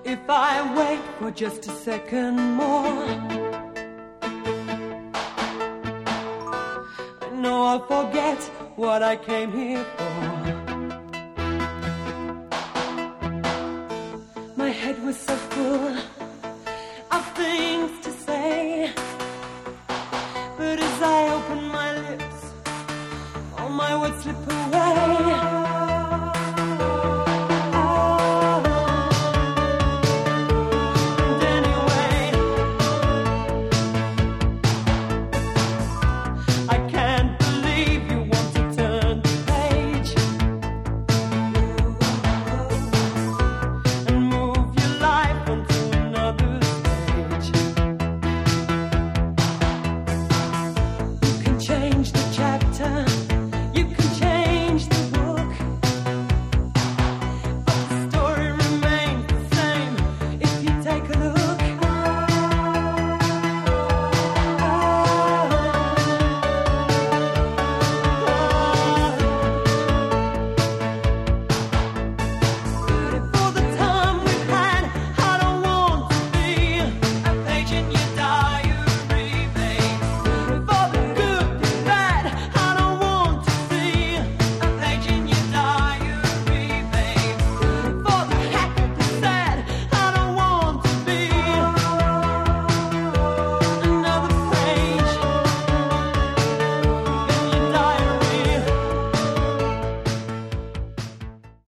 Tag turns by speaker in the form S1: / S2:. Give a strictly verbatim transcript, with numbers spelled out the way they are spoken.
S1: if I wait for just a second more. I know I'll forget what I came here for. My head was so full